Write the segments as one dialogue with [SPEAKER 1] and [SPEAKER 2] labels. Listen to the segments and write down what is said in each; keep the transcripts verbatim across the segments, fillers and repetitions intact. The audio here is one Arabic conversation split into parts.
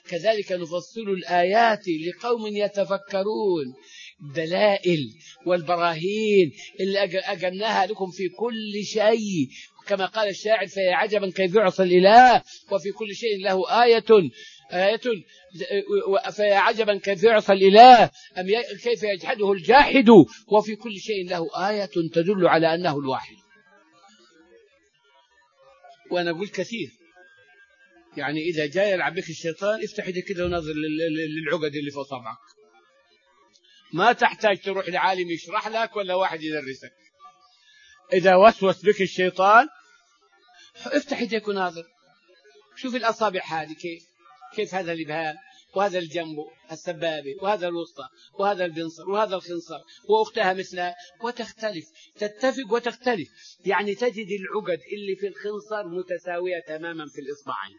[SPEAKER 1] كذلك نفصل الآيات لقوم يتفكرون. الدلائل والبراهين اللي أجلناها لكم في كل شيء، كما قال الشاعر: فيا عجبا كيف يعصى الإله وفي كل شيء له آية آية فيا عجبا كيف يعصى الإله أم كيف يجحده الجاحد وفي كل شيء له آية تدل على أنه الواحد. وأنا أقول كثير، يعني إذا جاء يلعب بك الشيطان افتح يدك كده ونظر للعقد اللي في صبعك، ما تحتاج تروح لعالم يشرح لك ولا واحد يدرسك. إذا وسوس بك الشيطان افتح يدك وناظر، شوف الأصابع هذه كيف كيف هذا الإبهام وهذا الجنب السبابة وهذا الوسطى وهذا البنصر وهذا الخنصر وأختها مثلها، وتختلف، تتفق وتختلف. يعني تجد العقد اللي في الخنصر متساوية تماما في الإصبعين،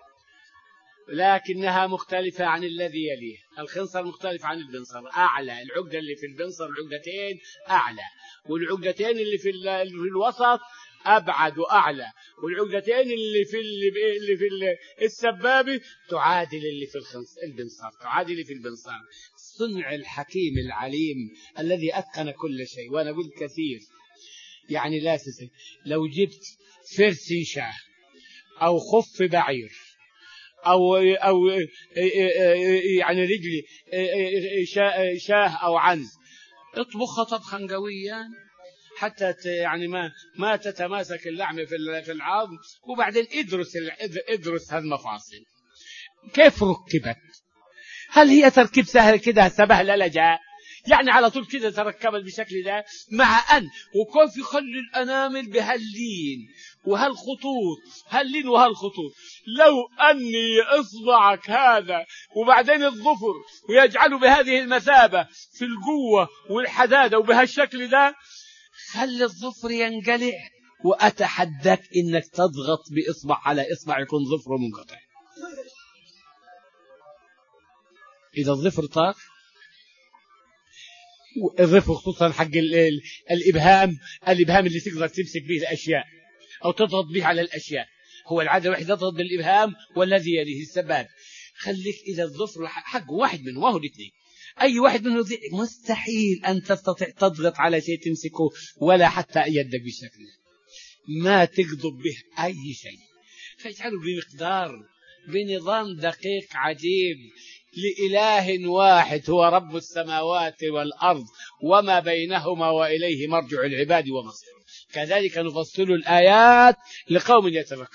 [SPEAKER 1] لكنها مختلفة عن الذي يليه. الخنصر مختلف عن البنصر، أعلى العقدة اللي في البنصر العقدتين أعلى، والعقدتين اللي في في الوسط أبعد وأعلى، والعقدتين اللي في اللي في السبابة تعادل اللي في الخنصر البنصر تعادل اللي في البنصر. صنع الحكيم العليم الذي أتقن كل شيء. وأنا قلت كثير، يعني لا تنسى لو جبت فرس شاه أو خف بعير أو أو يعني رجلي شاه أو عنز، اطبخها طبخا قويا حتى يعني ما ما تتماسك اللحم في في العظم، وبعدين ادرس ادرس هالمفاصل كيف ركبت. هل هي تركيب سهل كده سبهلله لجاء؟ يعني على طول كده تركبت بالشكل ده، مع أن وكيف يخلي الأنامل بهاللين وهالخطوط هاللين وهالخطوط. لو أني إصبعك هذا وبعدين الظفر ويجعله بهذه المثابة في القوة والحدادة وبهالشكل ده، خلي الظفر ينقلع، وأتحداك إنك تضغط بإصبع على إصبع يكون ظفره منقطع. إذا الظفر طار، الظفر خصوصا حق الإبهام الإبهام اللي تقدر تمسك به الأشياء أو تضغط به على الأشياء، هو العادة واحد يضغط بالإبهام والذي يليه السباب. خليك إذا الظفر حق واحد من وهو الاثنين، أي واحد منه مستحيل أن تستطيع تضغط على شيء تمسكه ولا حتى يدك بالشكل، ما تقضب به أي شيء. فاجعله بمقدار بنظام دقيق عجيب لإله واحد هو رب السماوات والأرض وما بينهما وإليه مرجع العباد ومصير. كذلك نفصل الآيات لقوم يتفكرون.